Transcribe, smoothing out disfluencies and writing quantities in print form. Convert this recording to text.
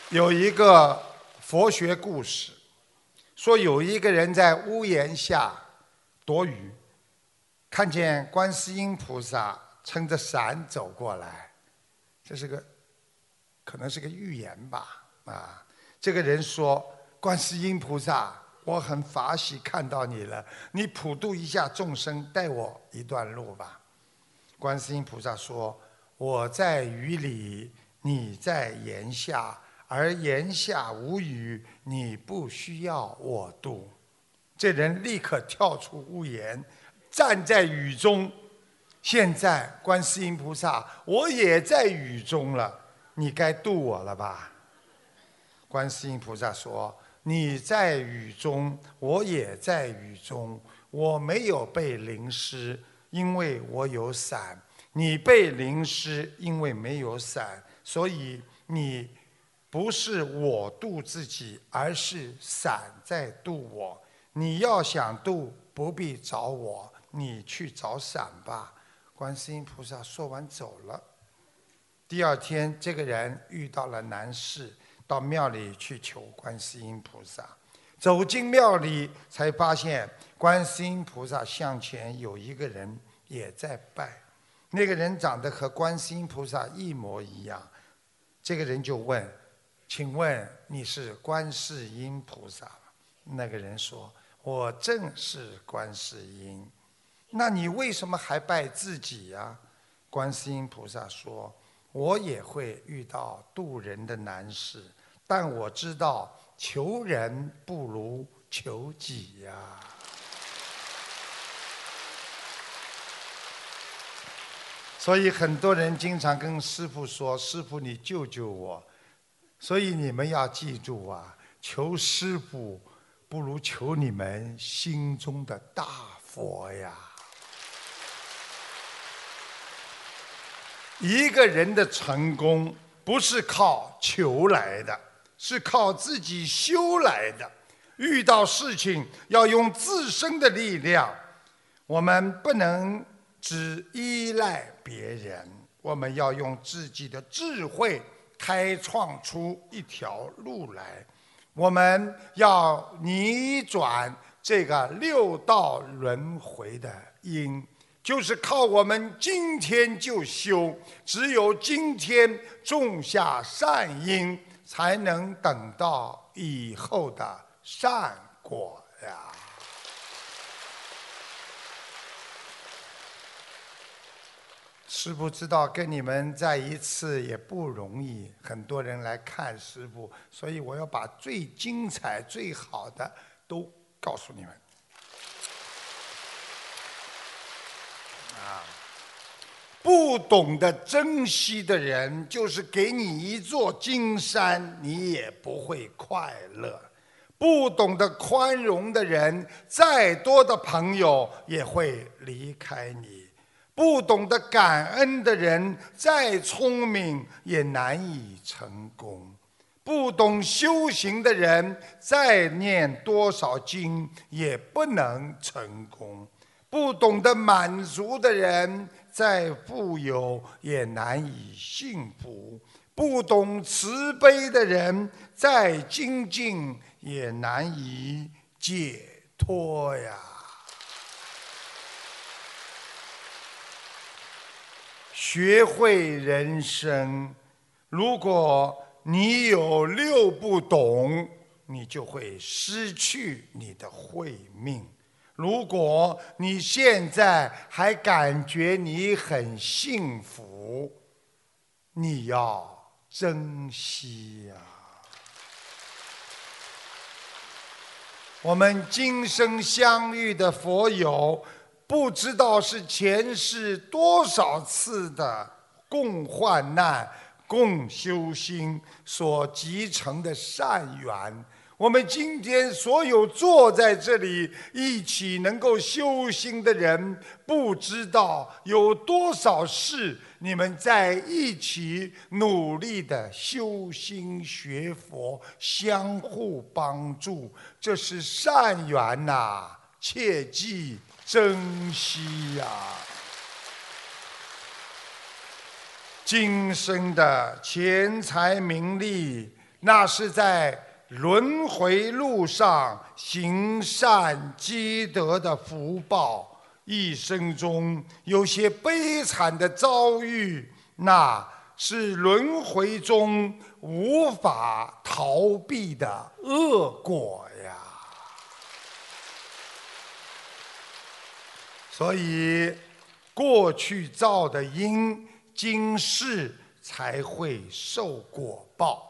有一个佛学故事，说有一个人在屋檐下躲雨，看见观世音菩萨撑着伞走过来，可能是个预言吧。这个人说：“观世音菩萨，我很法喜看到你了，你普度一下众生，带我一段路吧。”观世音菩萨说：“我在雨里，你在檐下。”而檐下无雨，你不需要我渡。这人立刻跳出屋檐，站在雨中。现在，观世音菩萨，我也在雨中了，你该渡我了吧？观世音菩萨说：“你在雨中，我也在雨中，我没有被淋湿，因为我有伞；你被淋湿，因为没有伞，所以你。”不是我渡自己，而是伞在渡我。你要想渡，不必找我，你去找伞吧。观世音菩萨说完走了。第二天，这个人遇到了难事，到庙里去求观世音菩萨。走进庙里，才发现观世音菩萨像前有一个人也在拜。那个人长得和观世音菩萨一模一样。这个人就问：“请问你是观世音菩萨吗？”那个人说：“我正是观世音。”那你为什么还拜自己呀？观世音菩萨说：“我也会遇到渡人的难事，但我知道求人不如求己呀。”所以很多人经常跟师父说：“师父，你救救我。”所以你们要记住啊，求师父不如求你们心中的大佛呀。一个人的成功不是靠求来的，是靠自己修来的。遇到事情要用自身的力量，我们不能只依赖别人，我们要用自己的智慧开创出一条路来。我们要逆转这个六道轮回的因，就是靠我们今天就修，只有今天种下善因，才能等到以后的善果呀。师父知道跟你们在一次也不容易，很多人来看师父，所以我要把最精彩、最好的都告诉你们。不懂得珍惜的人，就是给你一座金山，你也不会快乐。不懂得宽容的人，再多的朋友也会离开你。不懂得感恩的人，再聪明也难以成功。不懂修行的人，再念多少经也不能成功。不懂得满足的人，再富有也难以幸福。不懂慈悲的人，再精进也难以解脱呀。学会人生，如果你有六不懂，你就会失去你的慧命。如果你现在还感觉你很幸福，你要珍惜呀。我们今生相遇的佛友，不知道是前世多少次的共患难、共修心所集成的善缘。我们今天所有坐在这里一起能够修心的人，不知道有多少事你们在一起努力的修心学佛，相互帮助，这是善缘呐，切记珍惜呀。今生的钱财名利， 那是在轮回路上行善积德的福报，一生中有些悲惨的遭遇，那是轮回中无法逃避的恶果呀。所以，过去造的因，今世才会受果报。